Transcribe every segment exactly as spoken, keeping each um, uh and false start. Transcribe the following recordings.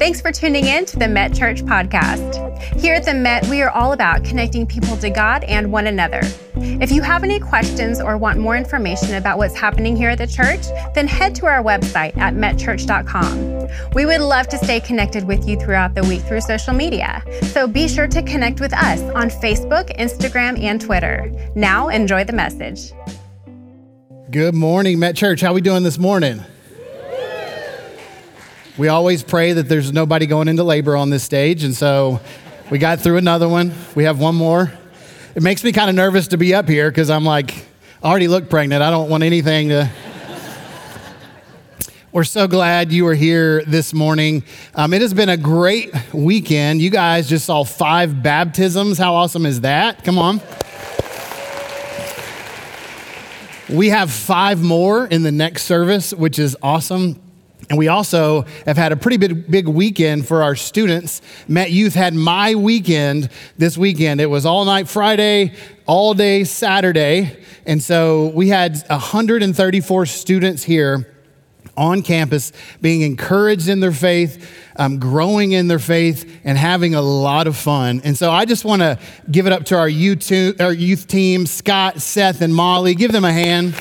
Thanks for tuning in to the Met Church podcast. Here at the Met, we are all about connecting people to God and one another. If you have any questions or want more information about what's happening here at the church, then head to our website at met church dot com. We would love to stay connected with you throughout the week through social media, so be sure to connect with us on Facebook, Instagram, and Twitter. Now, enjoy the message. Good morning, Met Church. How are we doing this morning? We always pray that there's nobody going into labor on this stage, and so we got through another one. We have one more. It makes me kind of nervous to be up here because I'm like, I already look pregnant. I don't want anything to... We're so glad you are here this morning. Um, it has been a great weekend. You guys just saw five baptisms. How awesome is that? Come on. We have five more in the next service, which is awesome. And we also have had a pretty big, big weekend for our students. Met Youth had my weekend this weekend. It was all night Friday, all day Saturday. And so we had one hundred thirty-four students here on campus being encouraged in their faith, um, growing in their faith, and having a lot of fun. And so I just want to give it up to our youth, our youth team, Scott, Seth, and Molly. Give them a hand.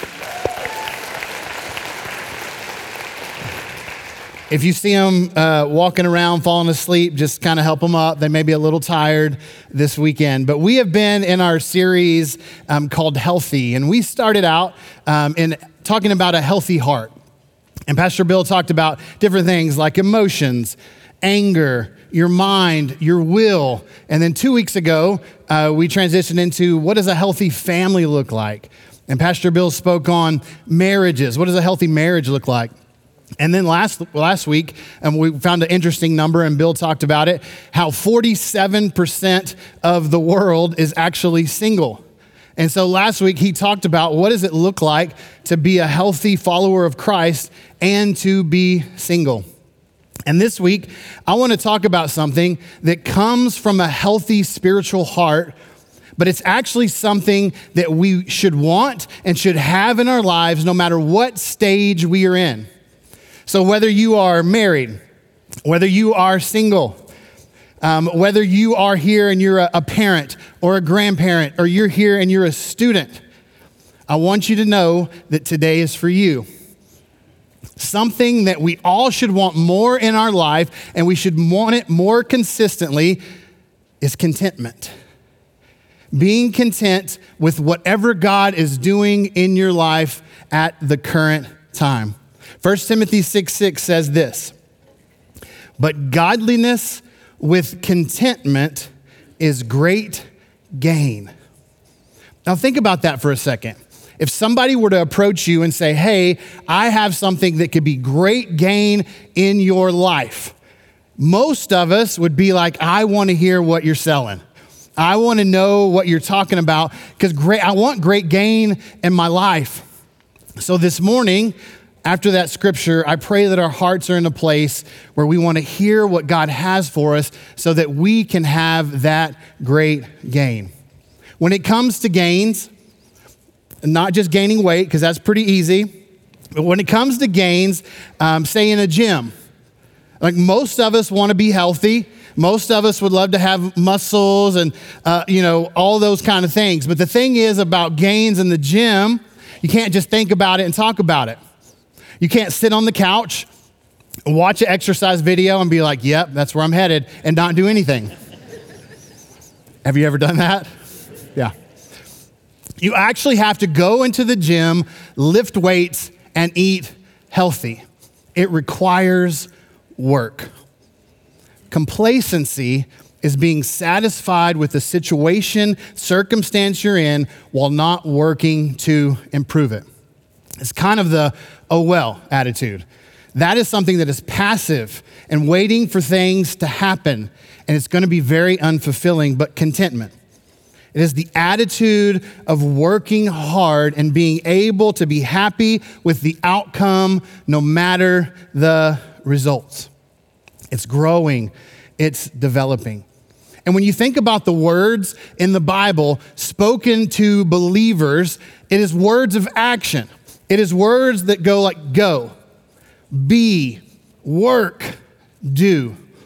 If you see them uh, walking around, falling asleep, just kind of help them up. They may be a little tired this weekend. But we have been in our series um, called Healthy, and we started out um, in talking about a healthy heart. And Pastor Bill talked about different things like emotions, anger, your mind, your will. And then two weeks ago, uh, we transitioned into what does a healthy family look like? And Pastor Bill spoke on marriages. What does a healthy marriage look like? And then last last week, um, we found an interesting number, and Bill talked about it, how forty-seven percent of the world is actually single. And so last week, he talked about what does it look like to be a healthy follower of Christ and to be single. And this week, I want to talk about something that comes from a healthy spiritual heart, but it's actually something that we should want and should have in our lives no matter what stage we are in. So whether you are married, whether you are single, um, whether you are here and you're a, a parent or a grandparent, or you're here and you're a student, I want you to know that today is for you. Something that we all should want more in our life, and we should want it more consistently, is contentment. Being content with whatever God is doing in your life at the current time. First Timothy six six says this, but godliness with contentment is great gain. Now think about that for a second. If somebody were to approach you and say, hey, I have something that could be great gain in your life, most of us would be like, I want to hear what you're selling. I want to know what you're talking about because great, I want great gain in my life. So this morning, after that scripture, I pray that our hearts are in a place where we want to hear what God has for us so that we can have that great gain. When it comes to gains, not just gaining weight, because that's pretty easy, but when it comes to gains, um, say in a gym, like most of us want to be healthy. Most of us would love to have muscles and, uh, you know, all those kind of things. But the thing is about gains in the gym, you can't just think about it and talk about it. You can't sit on the couch, watch an exercise video and be like, yep, that's where I'm headed, and not do anything. Have you ever done that? Yeah. You actually have to go into the gym, lift weights, and eat healthy. It requires work. Complacency is being satisfied with the situation, circumstance you're in while not working to improve it. It's kind of the, oh well attitude. That is something that is passive and waiting for things to happen, and it's going to be very unfulfilling, but contentment. It is the attitude of working hard and being able to be happy with the outcome no matter the results. It's growing, it's developing. And when you think about the words in the Bible spoken to believers, it is words of action. It is words that go like go, be, work, do.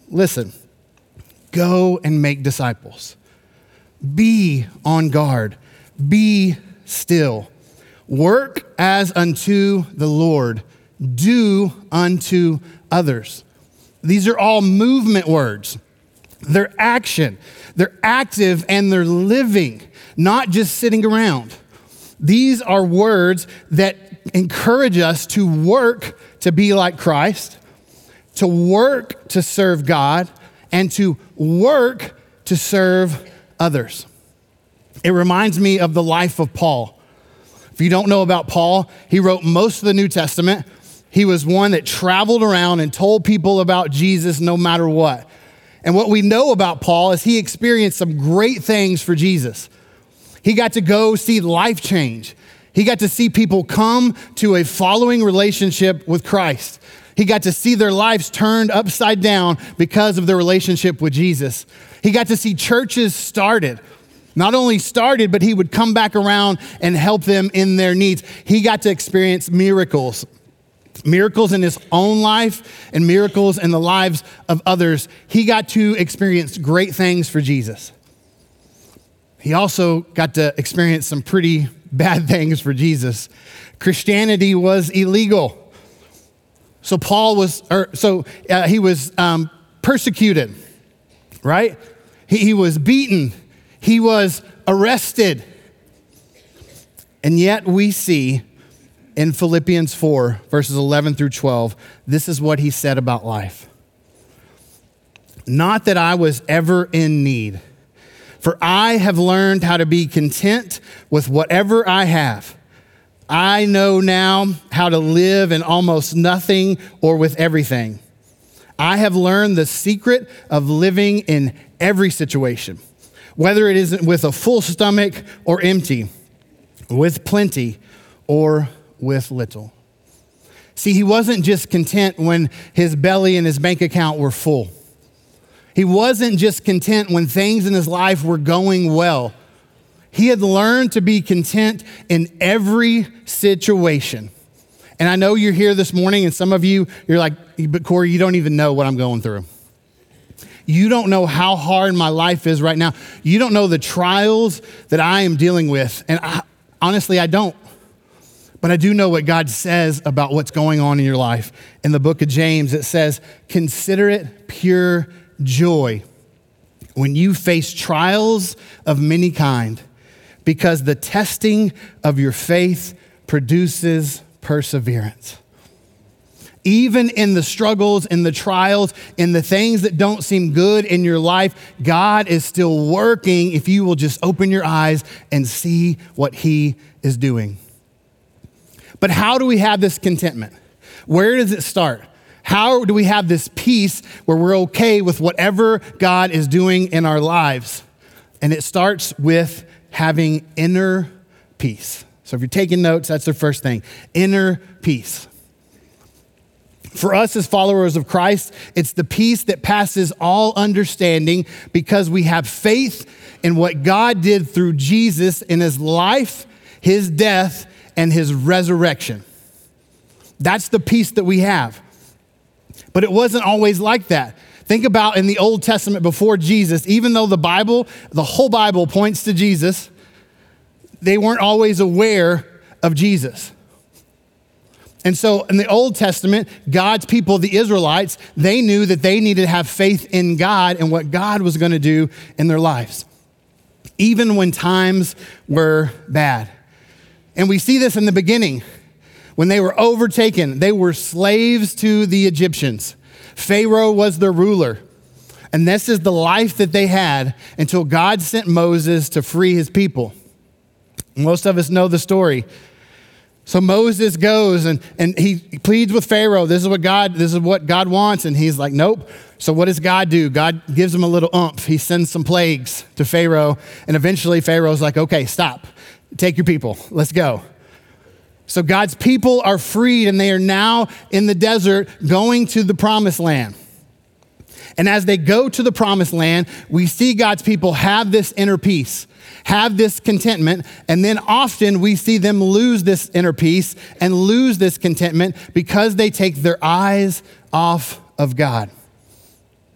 listen, go and make disciples. Be on guard. Be still. Work as unto the Lord. Do unto others. These are all movement words. They're action. They're active and they're living, not just sitting around. These are words that encourage us to work to be like Christ, to work to serve God, and to work to serve others. It reminds me of the life of Paul. If you don't know about Paul, he wrote most of the New Testament. He was one that traveled around and told people about Jesus no matter what. And what we know about Paul is he experienced some great things for Jesus. He got to go see life change. He got to see people come to a following relationship with Christ. He got to see their lives turned upside down because of their relationship with Jesus. He got to see churches started. Not only started, but he would come back around and help them in their needs. He got to experience miracles. Miracles in his own life and miracles in the lives of others. He got to experience great things for Jesus. He also got to experience some pretty bad things for Jesus. Christianity was illegal. So Paul was, or so uh, he was um, persecuted, right? He, he was beaten. He was arrested. And yet we see in Philippians four, verses eleven through twelve, this is what he said about life. Not that I was ever in need, for I have learned how to be content with whatever I have. I know now how to live in almost nothing or with everything. I have learned the secret of living in every situation, whether it is with a full stomach or empty, with plenty or with little. See, he wasn't just content when his belly and his bank account were full. He wasn't just content when things in his life were going well. He had learned to be content in every situation. And I know you're here this morning and some of you, you're like, but Corey, you don't even know what I'm going through. You don't know how hard my life is right now. You don't know the trials that I am dealing with. And I, honestly, I don't. But I do know what God says about what's going on in your life. In the book of James, it says, consider it pure joy when you face trials of many kind, because the testing of your faith produces perseverance. Even in the struggles, in the trials, in the things that don't seem good in your life, God is still working if you will just open your eyes and see what he is doing. But how do we have this contentment? Where does it start? How do we have this peace where we're okay with whatever God is doing in our lives? And it starts with having inner peace. So if you're taking notes, that's the first thing, inner peace. For us as followers of Christ, it's the peace that passes all understanding because we have faith in what God did through Jesus in his life, his death, and his resurrection. That's the peace that we have. But it wasn't always like that. Think about in the Old Testament before Jesus, even though the Bible, the whole Bible points to Jesus, they weren't always aware of Jesus. And so in the Old Testament, God's people, the Israelites, they knew that they needed to have faith in God and what God was going to do in their lives, even when times were bad. And we see this in the beginning. When they were overtaken, they were slaves to the Egyptians. Pharaoh was their ruler. And this is the life that they had until God sent Moses to free his people. Most of us know the story. So Moses goes and, and he pleads with Pharaoh. This is what God, this is what God wants. And he's like, nope. So what does God do? God gives him a little oomph. He sends some plagues to Pharaoh. And eventually Pharaoh's like, okay, stop. Take your people. Let's go. So God's people are freed and they are now in the desert going to the promised land. And as they go to the promised land, we see God's people have this inner peace, have this contentment, and then often we see them lose this inner peace and lose this contentment because they take their eyes off of God.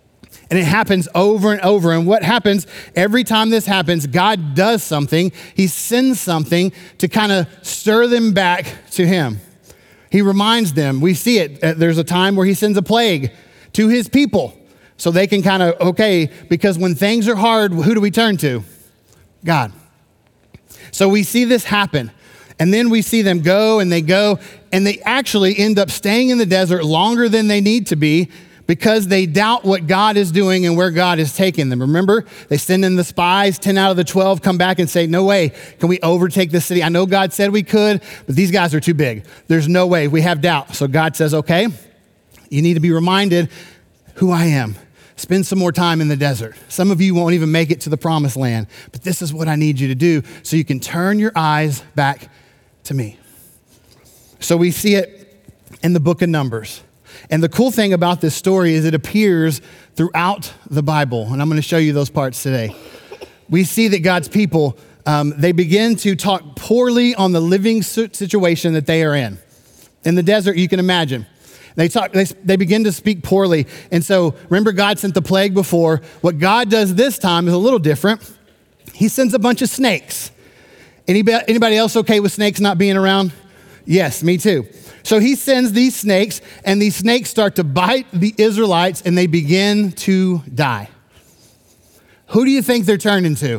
And it happens over and over. And what happens every time this happens, God does something. He sends something to kind of stir them back to him. He reminds them. We see it. There's a time where he sends a plague to his people so they can kind of, okay, because when things are hard, who do we turn to? God. So we see this happen. And then we see them go and they go and they actually end up staying in the desert longer than they need to be because they doubt what God is doing and where God is taking them. Remember, they send in the spies, ten out of the twelve come back and say, no way, can we overtake this city? I know God said we could, but these guys are too big. There's no way, we have doubt. So God says, okay, you need to be reminded who I am. Spend some more time in the desert. Some of you won't even make it to the promised land, but this is what I need you to do so you can turn your eyes back to me. So we see it in the book of Numbers. And the cool thing about this story is it appears throughout the Bible. And I'm going to show you those parts today. We see that God's people, um, they begin to talk poorly on the living situation that they are in. In the desert, you can imagine. They talk. They, they begin to speak poorly. And so remember, God sent the plague before. What God does this time is a little different. He sends a bunch of snakes. Anybody, anybody else okay with snakes not being around? Yes, me too. So he sends these snakes, and these snakes start to bite the Israelites, and they begin to die. Who do you think they're turning to?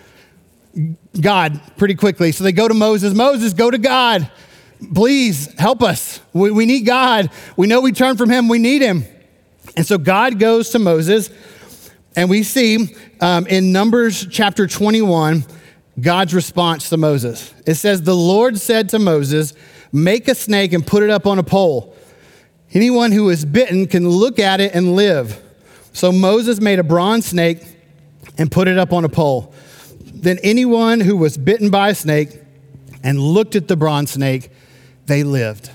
God, pretty quickly. So they go to Moses. Moses, go to God. Please help us. We, we need God. We know we turn from him. We need him. And so God goes to Moses, and we see um, in Numbers chapter twenty-one, God's response to Moses. It says, the Lord said to Moses, make a snake and put it up on a pole. Anyone who is bitten can look at it and live. So Moses made a bronze snake and put it up on a pole. Then anyone who was bitten by a snake and looked at the bronze snake, they lived.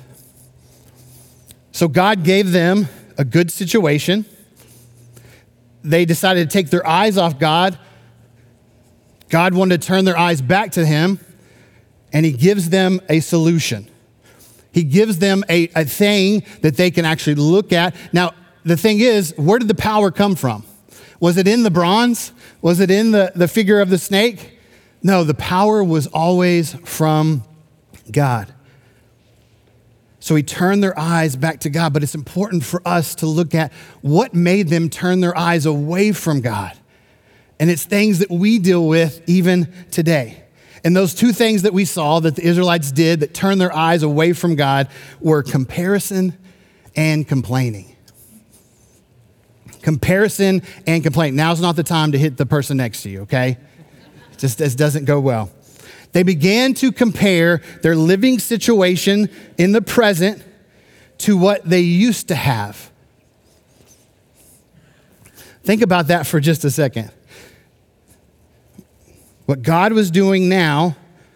So God gave them a good situation. They decided to take their eyes off God. God wanted to turn their eyes back to him, and he gives them a solution. He gives them a, a thing that they can actually look at. Now, the thing is, where did the power come from? Was it in the bronze? Was it in the, the figure of the snake? No, the power was always from God. So he turned their eyes back to God, but it's important for us to look at what made them turn their eyes away from God. And it's things that we deal with even today. And those two things that we saw that the Israelites did that turned their eyes away from God were comparison and complaining. Comparison and complaining. Now's not the time to hit the person next to you, okay? Just this doesn't go well. They began to compare their living situation in the present to what they used to have. Think about that for just a second. What God was doing now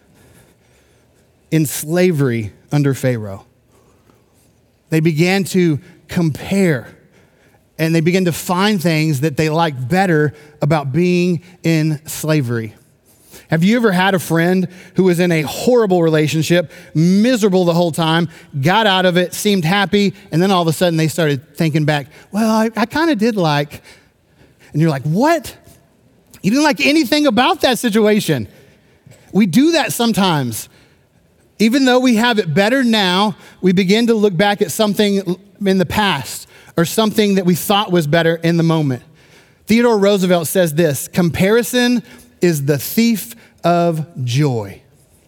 in slavery under Pharaoh. They began to compare, and they began to find things that they liked better about being in slavery. Have you ever had a friend who was in a horrible relationship, miserable the whole time, got out of it, seemed happy, and then all of a sudden they started thinking back, well, I, I kind of did like, and you're like, what? You didn't like anything about that situation. We do that sometimes. Even though we have it better now, we begin to look back at something in the past or something that we thought was better in the moment. Theodore Roosevelt says this, comparison is the thief of joy.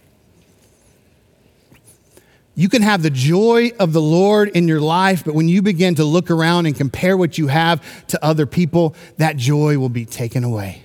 You can have the joy of the Lord in your life, but when you begin to look around and compare what you have to other people, that joy will be taken away.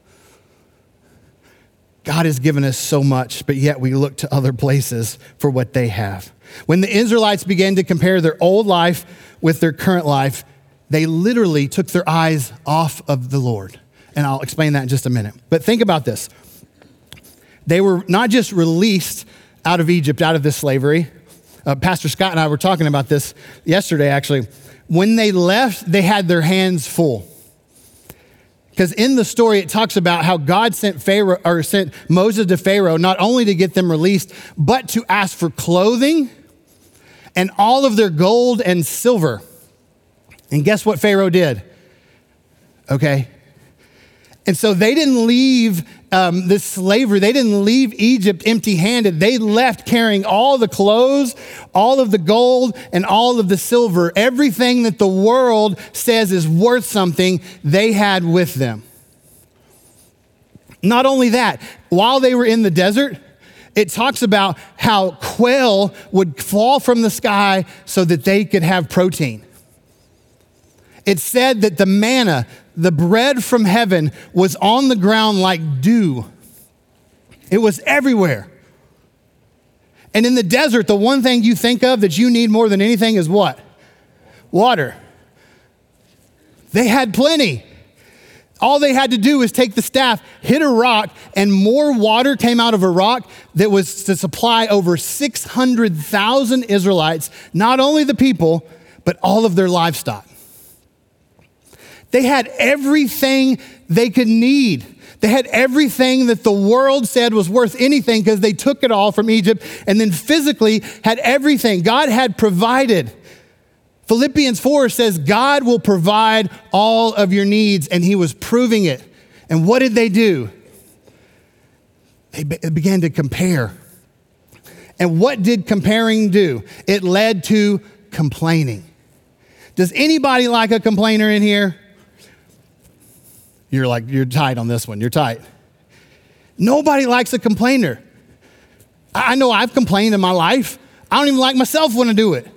God has given us so much, but yet we look to other places for what they have. When the Israelites began to compare their old life with their current life, they literally took their eyes off of the Lord. And I'll explain that in just a minute. But think about this. They were not just released out of Egypt, out of this slavery. Uh, Pastor Scott and I were talking about this yesterday, actually. When they left, they had their hands full. Because in the story, it talks about how God sent Pharaoh or sent Moses to Pharaoh, not only to get them released, but to ask for clothing and all of their gold and silver. And guess what Pharaoh did? okay? And so they didn't leave um, this slavery. They didn't leave Egypt empty-handed. They left carrying all the clothes, all of the gold, and all of the silver. Everything that the world says is worth something, they had with them. Not only that, while they were in the desert, it talks about how quail would fall from the sky so that they could have protein. It said that the manna, the bread from heaven, was on the ground like dew. It was everywhere. And in the desert, the one thing you think of that you need more than anything is what? Water. They had plenty. All they had to do was take the staff, hit a rock, and more water came out of a rock that was to supply over six hundred thousand Israelites, not only the people, but all of their livestock. They had everything they could need. They had everything that the world said was worth anything because they took it all from Egypt and then physically had everything. God had provided. Philippians four says God will provide all of your needs, and he was proving it. And what did they do? They be- began to compare. And what did comparing do? It led to complaining. Does anybody like a complainer in here? You're like, you're tight on this one. You're tight. Nobody likes a complainer. I know I've complained in my life. I don't even like myself when I do it.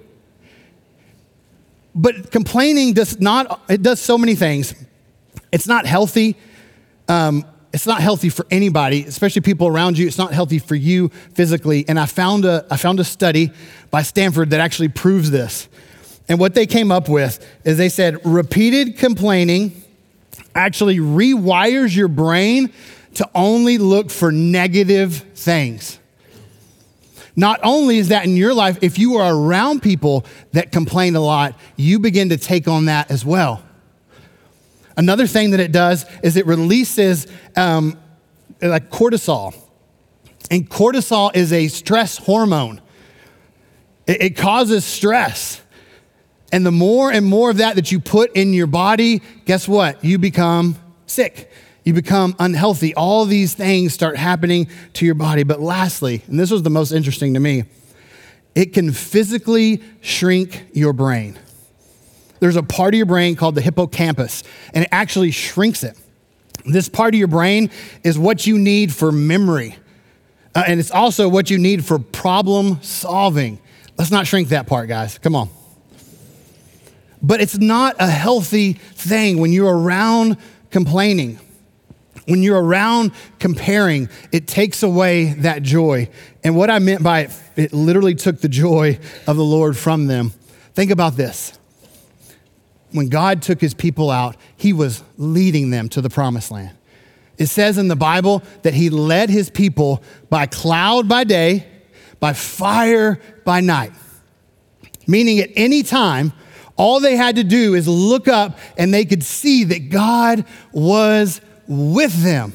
But complaining does not, it does so many things. It's not healthy. Um, it's not healthy for anybody, especially people around you. It's not healthy for you physically. And I found a, I found a study by Stanford that actually proves this. And what they came up with is they said repeated complaining actually rewires your brain to only look for negative things. Not only is that in your life, if you are around people that complain a lot, you begin to take on that as well. Another thing that it does is it releases um, like cortisol. And cortisol is a stress hormone. It, it causes stress. And the more and more of that that you put in your body, guess what? You become sick. You become unhealthy. All these things start happening to your body. But lastly, and this was the most interesting to me, it can physically shrink your brain. There's a part of your brain called the hippocampus, and it actually shrinks it. This part of your brain is what you need for memory. Uh, and it's also what you need for problem solving. Let's not shrink that part, guys. Come on. But it's not a healthy thing when you're around complaining. When you're around comparing, it takes away that joy. And what I meant by it, it literally took the joy of the Lord from them. Think about this. When God took his people out, he was leading them to the promised land. It says in the Bible that he led his people by cloud by day, by fire by night. Meaning at any time, all they had to do is look up and they could see that God was with them.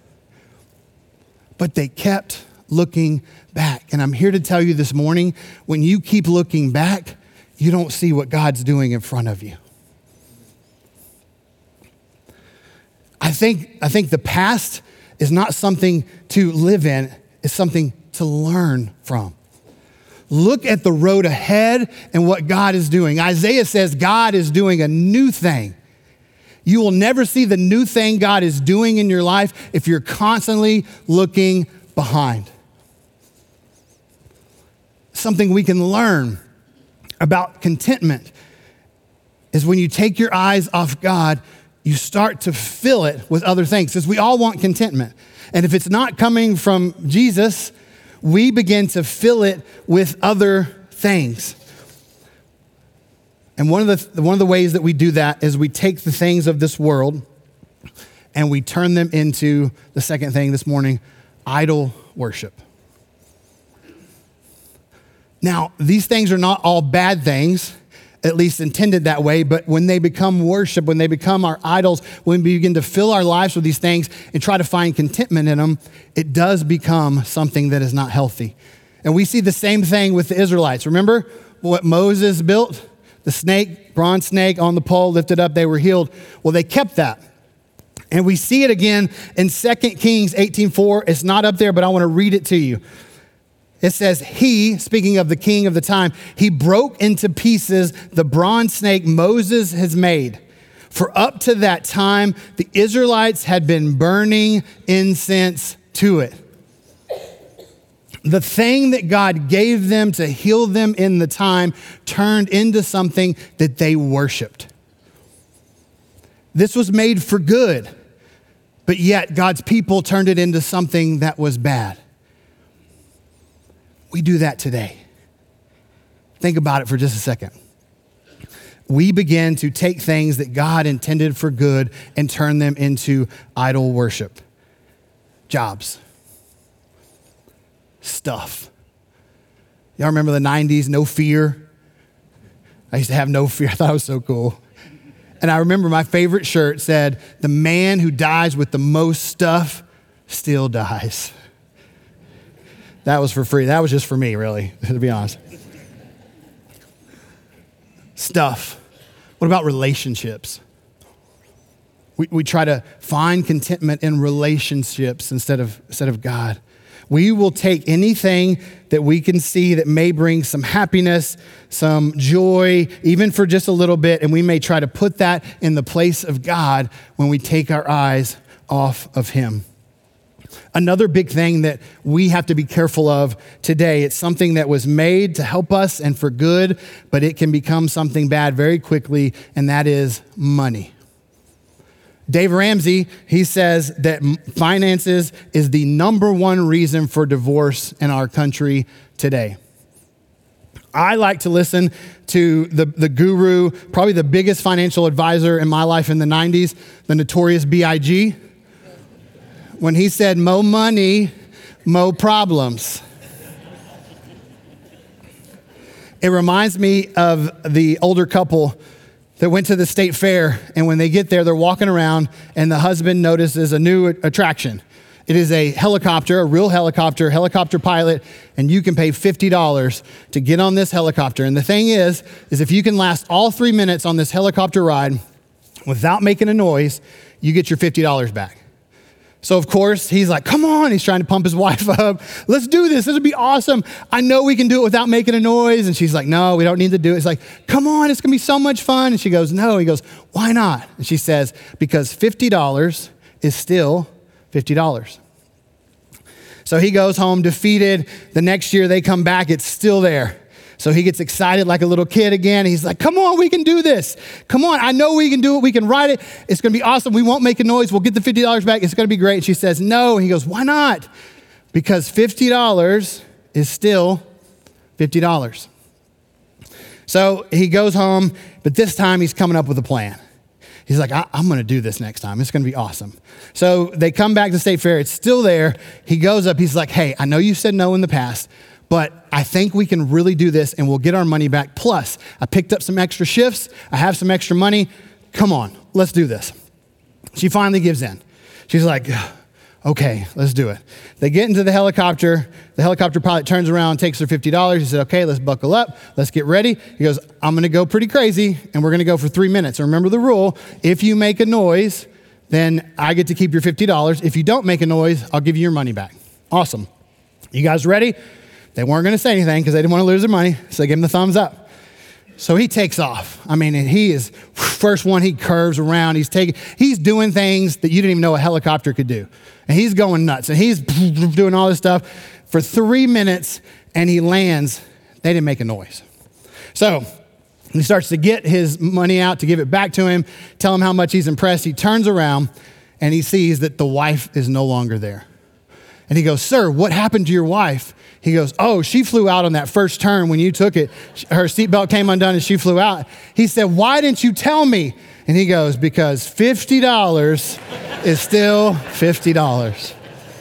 But they kept looking back. And I'm here to tell you this morning, when you keep looking back, you don't see what God's doing in front of you. I think, I think the past is not something to live in, it's something to learn from. Look at the road ahead and what God is doing. Isaiah says God is doing a new thing. You will never see the new thing God is doing in your life if you're constantly looking behind. Something we can learn about contentment is when you take your eyes off God, you start to fill it with other things, because we all want contentment. And if it's not coming from Jesus, we begin to fill it with other things. And one of the one of the ways that we do that is we take the things of this world and we turn them into the second thing this morning, idol worship. Now, these things are not all bad things, at least intended that way, but when they become worship, when they become our idols, when we begin to fill our lives with these things and try to find contentment in them, it does become something that is not healthy. And we see the same thing with the Israelites. Remember what Moses built? The snake, bronze snake on the pole, lifted up, they were healed. Well, they kept that. And we see it again in Second Kings eighteen four. It's not up there, but I want to read it to you. It says, he, speaking of the king of the time, he broke into pieces the bronze snake Moses has made. For up to that time, the Israelites had been burning incense to it. The thing that God gave them to heal them in the time turned into something that they worshiped. This was made for good, but yet God's people turned it into something that was bad. We do that today. Think about it for just a second. We begin to take things that God intended for good and turn them into idol worship. Jobs. Stuff. Y'all remember the nineties, no fear? I used to have no fear. I thought it was so cool. And I remember my favorite shirt said, the man who dies with the most stuff still dies. That was for free. That was just for me, really, to be honest. Stuff. What about relationships? We, we try to find contentment in relationships instead of, instead of God. We will take anything that we can see that may bring some happiness, some joy, even for just a little bit, and we may try to put that in the place of God when we take our eyes off of him. Another big thing that we have to be careful of today, it's something that was made to help us and for good, but it can become something bad very quickly, and that is money. Dave Ramsey, he says that finances is the number one reason for divorce in our country today. I like to listen to the, the guru, probably the biggest financial advisor in my life in the nineties, the Notorious B I G When he said, mo money, mo problems. It reminds me of the older couple that went to the state fair, and when they get there, they're walking around, and the husband notices a new attraction. It is a helicopter, a real helicopter, helicopter pilot, and you can pay fifty dollars to get on this helicopter. And the thing is, is if you can last all three minutes on this helicopter ride without making a noise, you get your fifty dollars back. So of course, he's like, come on. He's trying to pump his wife up. Let's do this. This would be awesome. I know we can do it without making a noise. And she's like, no, we don't need to do it. It's like, come on, it's gonna be so much fun. And she goes, no. He goes, why not? And she says, because fifty dollars is still fifty dollars. So he goes home defeated. The next year they come back, it's still there. So he gets excited like a little kid again. He's like, come on, we can do this. Come on, I know we can do it. We can ride it. It's gonna be awesome. We won't make a noise. We'll get the fifty dollars back. It's gonna be great. And she says, no. And he goes, why not? Because fifty dollars is still fifty dollars. So he goes home, but this time he's coming up with a plan. He's like, I- I'm gonna do this next time. It's gonna be awesome. So they come back to State Fair. It's still there. He goes up. He's like, hey, I know you said no in the past, but I think we can really do this and we'll get our money back. Plus, I picked up some extra shifts. I have some extra money. Come on, let's do this. She finally gives in. She's like, okay, let's do it. They get into the helicopter. The helicopter pilot turns around, takes her fifty dollars. He said, okay, let's buckle up. Let's get ready. He goes, I'm gonna go pretty crazy and we're gonna go for three minutes. And remember the rule, if you make a noise, then I get to keep your fifty dollars. If you don't make a noise, I'll give you your money back. Awesome. You guys ready? They weren't gonna say anything because they didn't wanna lose their money. So they gave him the thumbs up. So he takes off. I mean, and he is, first one, he curves around. He's taking, he's doing things that you didn't even know a helicopter could do. And he's going nuts. And he's doing all this stuff for three minutes and he lands. They didn't make a noise. So he starts to get his money out to give it back to him, tell him how much he's impressed. He turns around and he sees that the wife is no longer there. And he goes, sir, what happened to your wife? He goes, oh, she flew out on that first turn when you took it. Her seatbelt came undone and she flew out. He said, why didn't you tell me? And he goes, because fifty dollars is still fifty dollars.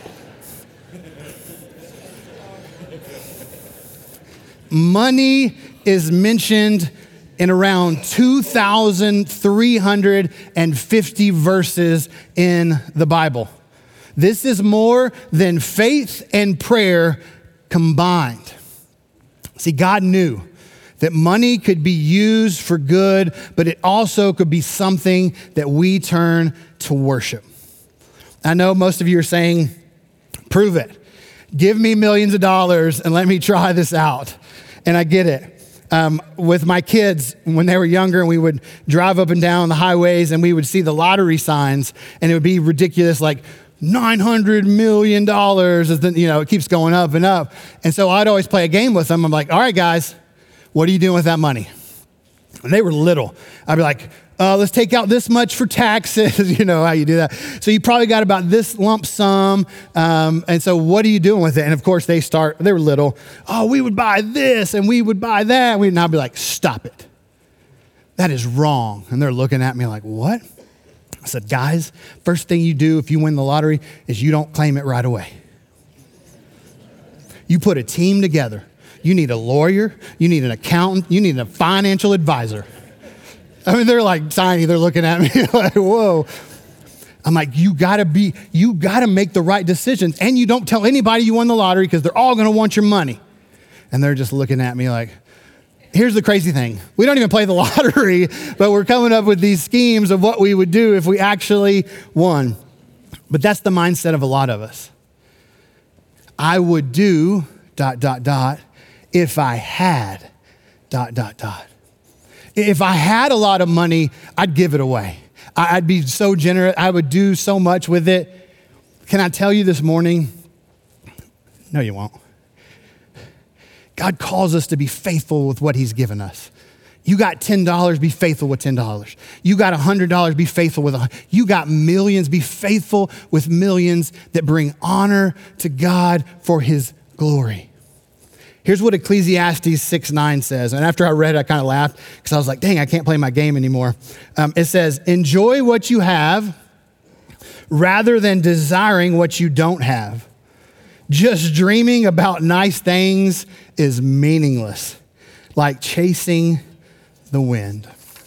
Money is mentioned in around two thousand three hundred fifty verses in the Bible. This is more than faith and prayer combined. See, God knew that money could be used for good, but it also could be something that we turn to worship. I know most of you are saying, prove it. Give me millions of dollars and let me try this out. And I get it. Um, with my kids, when they were younger, and we would drive up and down the highways and we would see the lottery signs, and it would be ridiculous, like nine hundred million dollars, is the, you know, it keeps going up and up. And so I'd always play a game with them. I'm like, all right, guys, what are you doing with that money? And they were little. I'd be like, uh, let's take out this much for taxes. You know how you do that. So you probably got about this lump sum. Um, and so what are you doing with it? And of course they start, they were little. Oh, we would buy this and we would buy that. We'd now be like, stop it. That is wrong. And they're looking at me like, what? I said, guys, first thing you do if you win the lottery is you don't claim it right away. You put a team together. You need a lawyer. You need an accountant. You need a financial advisor. I mean, they're like tiny. They're looking at me like, whoa. I'm like, you gotta be, you gotta make the right decisions. And you don't tell anybody you won the lottery because they're all gonna want your money. And they're just looking at me like, here's the crazy thing. We don't even play the lottery, but we're coming up with these schemes of what we would do if we actually won. But that's the mindset of a lot of us. I would do dot, dot, dot, if I had dot, dot, dot. If I had a lot of money, I'd give it away. I'd be so generous. I would do so much with it. Can I tell you this morning? No, you won't. God calls us to be faithful with what he's given us. You got ten dollars, be faithful with ten dollars. You got one hundred dollars, be faithful with one hundred dollars. You got millions, be faithful with millions that bring honor to God for his glory. Here's what Ecclesiastes six nine says. And after I read it, I kind of laughed because I was like, dang, I can't play my game anymore. Um, it says, enjoy what you have rather than desiring what you don't have. Just dreaming about nice things is meaningless, like chasing the wind.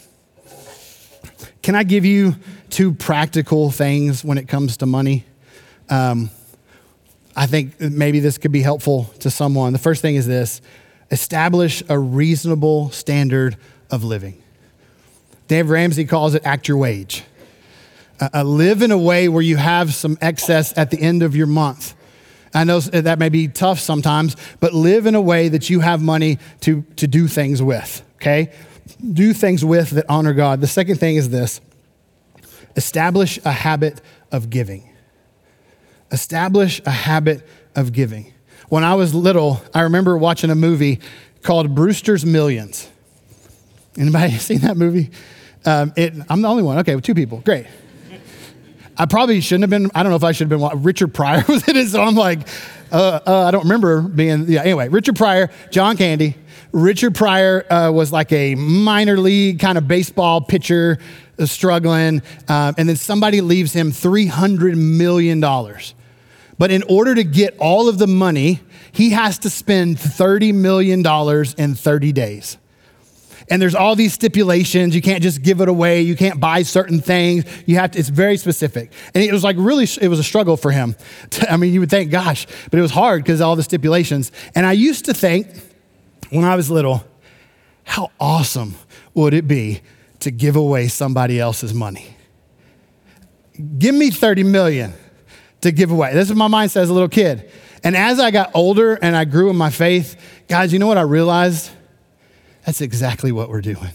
Can I give you two practical things when it comes to money? Um, I think maybe this could be helpful to someone. The first thing is this: establish a reasonable standard of living. Dave Ramsey calls it act your wage. Uh, uh, live in a way where you have some excess at the end of your month. I know that may be tough sometimes, but live in a way that you have money to, to do things with, okay? Do things with that honor God. The second thing is this: establish a habit of giving. Establish a habit of giving. When I was little, I remember watching a movie called Brewster's Millions. Anybody seen that movie? Um, it, I'm the only one. Okay, well, two people. Great. I probably shouldn't have been, I don't know if I should have been, Richard Pryor was in it, so I'm like, uh, uh, I don't remember being, yeah, anyway, Richard Pryor, John Candy. Richard Pryor uh, was like a minor league kind of baseball pitcher, uh, struggling, uh, and then somebody leaves him three hundred million dollars. But in order to get all of the money, he has to spend thirty million dollars in thirty days. And there's all these stipulations. You can't just give it away. You can't buy certain things. You have to, it's very specific. And it was like really, it was a struggle for him. I mean, you would think, gosh, but it was hard because of all the stipulations. And I used to think when I was little, how awesome would it be to give away somebody else's money? Give me thirty million to give away. This is my mindset as a little kid. And as I got older and I grew in my faith, guys, you know what I realized? That's exactly what we're doing.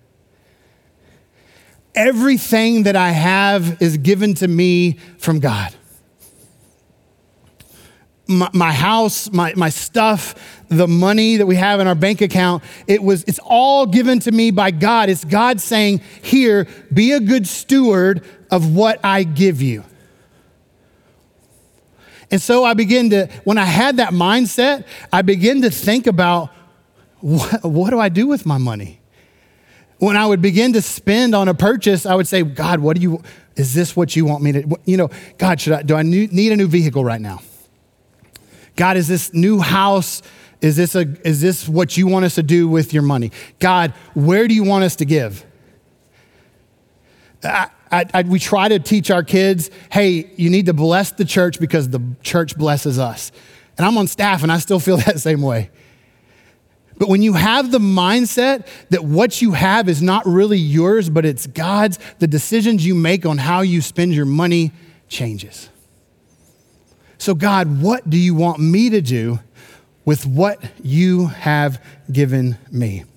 Everything that I have is given to me from God. My, my house, my, my stuff, the money that we have in our bank account, it was, it's all given to me by God. It's God saying, here, be a good steward of what I give you. And so I begin to, when I had that mindset, I begin to think about, What, what do I do with my money? When I would begin to spend on a purchase, I would say, God, what do you, is this what you want me to, you know, God, should I, do I need a new vehicle right now? God, is this new house, is this a, is this what you want us to do with your money? God, where do you want us to give? I, I, I, we try to teach our kids, hey, you need to bless the church because the church blesses us. And I'm on staff and I still feel that same way. But when you have the mindset that what you have is not really yours, but it's God's, the decisions you make on how you spend your money changes. So God, what do you want me to do with what you have given me?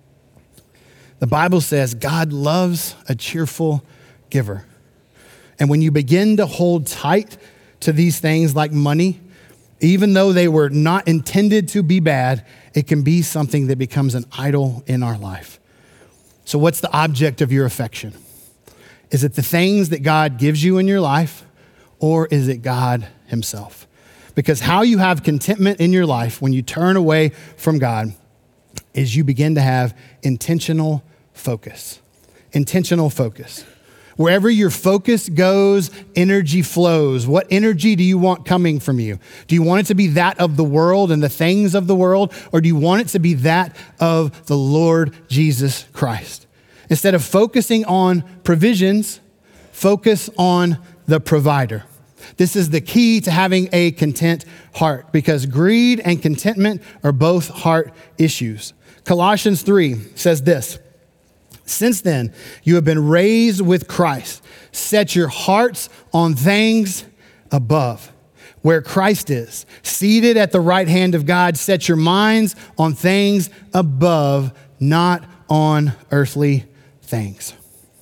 The Bible says God loves a cheerful giver. And when you begin to hold tight to these things like money, even though they were not intended to be bad, it can be something that becomes an idol in our life. So what's the object of your affection? Is it the things that God gives you in your life, or is it God himself? Because how you have contentment in your life when you turn away from God is you begin to have intentional focus. Intentional focus. Wherever your focus goes, energy flows. What energy do you want coming from you? Do you want it to be that of the world and the things of the world, or do you want it to be that of the Lord Jesus Christ? Instead of focusing on provisions, focus on the provider. This is the key to having a content heart, because greed and contentment are both heart issues. Colossians three says this: since then, you have been raised with Christ. Set your hearts on things above, where Christ is, seated at the right hand of God. Set your minds on things above, not on earthly things.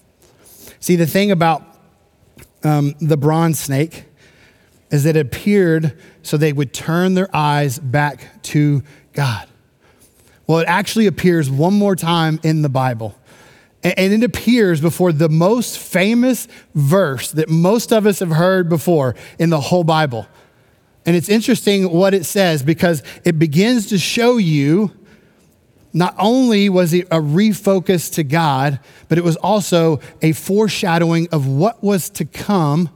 See, the thing about um, the bronze snake is that it appeared so they would turn their eyes back to God. Well, it actually appears one more time in the Bible. And it appears before the most famous verse that most of us have heard before in the whole Bible. And it's interesting what it says, because it begins to show you not only was it a refocus to God, but it was also a foreshadowing of what was to come.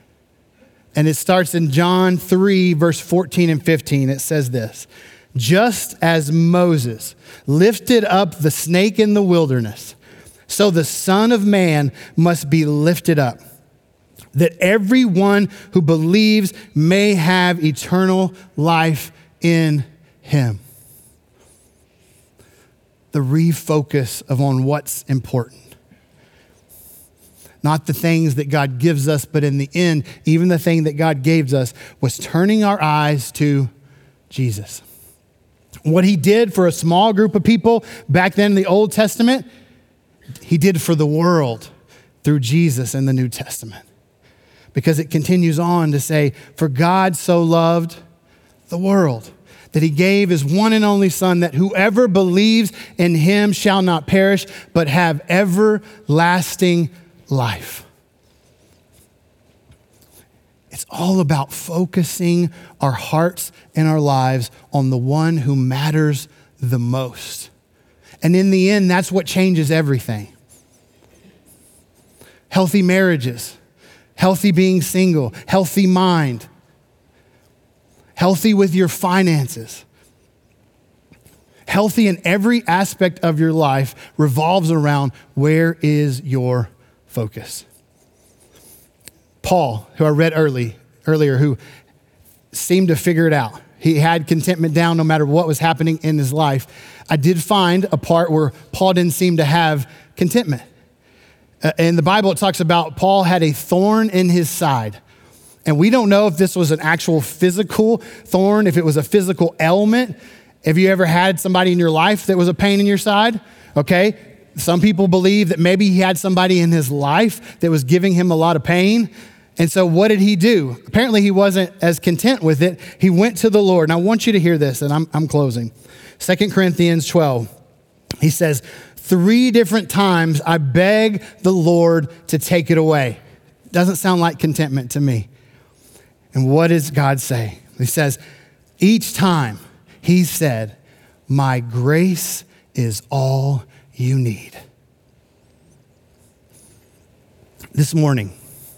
And it starts in John three, verse fourteen and fifteen. It says this: just as Moses lifted up the snake in the wilderness, so the Son of Man must be lifted up, that everyone who believes may have eternal life in him. The refocus of on what's important. Not the things that God gives us, but in the end, even the thing that God gave us was turning our eyes to Jesus. What he did for a small group of people back then in the Old Testament, he did for the world through Jesus in the New Testament. Because it continues on to say, for God so loved the world that he gave his one and only Son, that whoever believes in him shall not perish, but have everlasting life. It's all about focusing our hearts and our lives on the one who matters the most. And in the end, that's what changes everything. Healthy marriages, healthy being single, healthy mind, healthy with your finances. Healthy in every aspect of your life revolves around where is your focus. Paul, who I read early, earlier, who seemed to figure it out. He had contentment down no matter what was happening in his life. I did find a part where Paul didn't seem to have contentment. Uh, in the Bible, it talks about Paul had a thorn in his side. And we don't know if this was an actual physical thorn, if it was a physical ailment. Have you ever had somebody in your life that was a pain in your side? Okay. Some people believe that maybe he had somebody in his life that was giving him a lot of pain. And so what did he do? Apparently he wasn't as content with it. He went to the Lord. And I want you to hear this, and I'm, I'm closing. Second Corinthians twelve, he says, three different times I beg the Lord to take it away. Doesn't sound like contentment to me. And what does God say? He says, each time he said, my grace is all you need. This morning,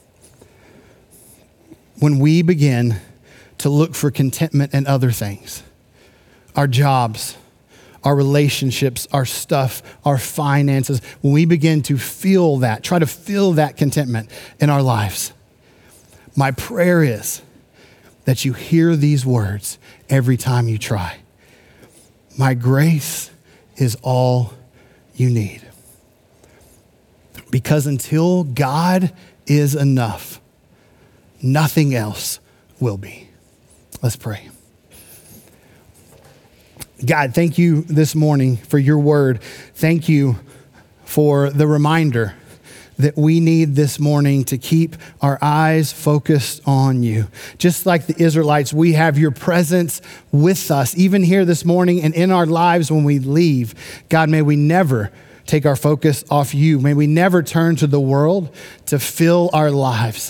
when we begin to look for contentment in other things, our jobs, our relationships, our stuff, our finances, when we begin to feel that, try to feel that contentment in our lives, my prayer is that you hear these words every time you try. My grace is all you need. Because until God is enough, nothing else will be. Let's pray. God, thank you this morning for your word. Thank you for the reminder that we need this morning to keep our eyes focused on you. Just like the Israelites, we have your presence with us, even here this morning and in our lives when we leave. God, may we never take our focus off you. May we never turn to the world to fill our lives.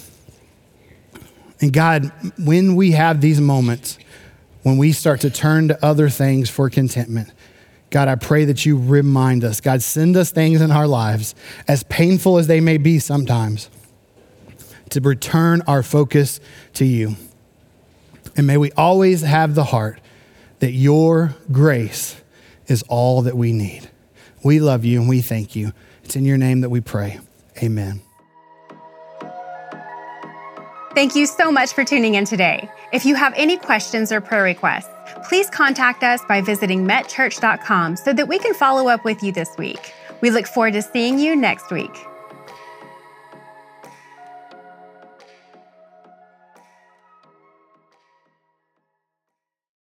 And God, when we have these moments, when we start to turn to other things for contentment, God, I pray that you remind us. God, send us things in our lives, as painful as they may be sometimes, to return our focus to you. And may we always have the heart that your grace is all that we need. We love you and we thank you. It's in your name that we pray. Amen. Thank you so much for tuning in today. If you have any questions or prayer requests, please contact us by visiting met church dot com so that we can follow up with you this week. We look forward to seeing you next week.